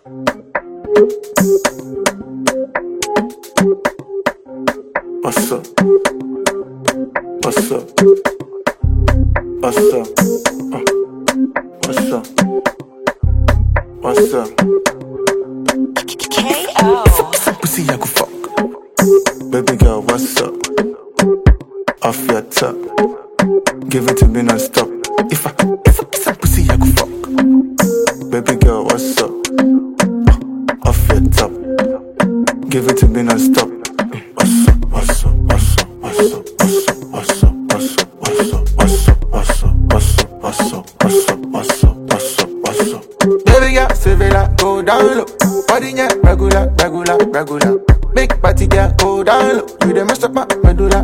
What's up? What's up? What's up? What's up? What's up? K.O. Fuck pussy, I go fuck. Baby girl, what's up? Off your top, give it to me non-stop. If I kiss a pussy, I go fuck. Baby girl, what's up? Off your top, give it to me non-stop. What's up? What's up? What's up? What's up? What's up? What's up? What's up? What's up? What's up? What's up? What's up? What's up? What's up? What's up? What's up? Baby girl, Sevilla, go down low. Body yeah, regular. Big party girl, go down low. You the mess up my medulla.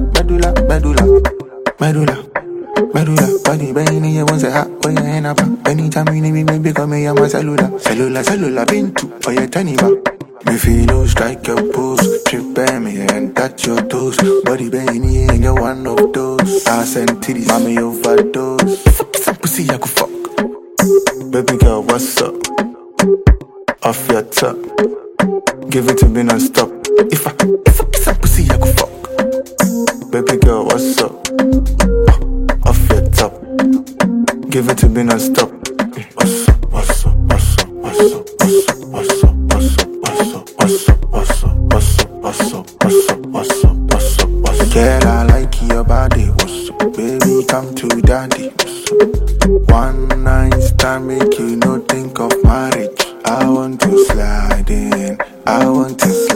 Body bang, you want to hot, when you ain't up. Anytime you need me, baby, come here, my cellular. Been to, or your tiny back. Me feel low, strike your pose. Trip by me and touch your toes. Body bang, and you're one of those. Ass and titties, mommy overdose. Fuck some pussy, I go fuck. Baby girl, what's up? Off your top, give it to me non-stop. If I kiss a pussy, I go fuck. Baby girl, what's up? Off your top, give it to me non-stop. What's up? What's up? What's up? What's up? What's up? What's up? What's up? What's up? What's up? What's up? What's up? What's up? What's up? What's up? What's up? Girl, I like your body. What's up? Baby, come to daddy. What's up? One night stand, make you no think of marriage. I want to slide in.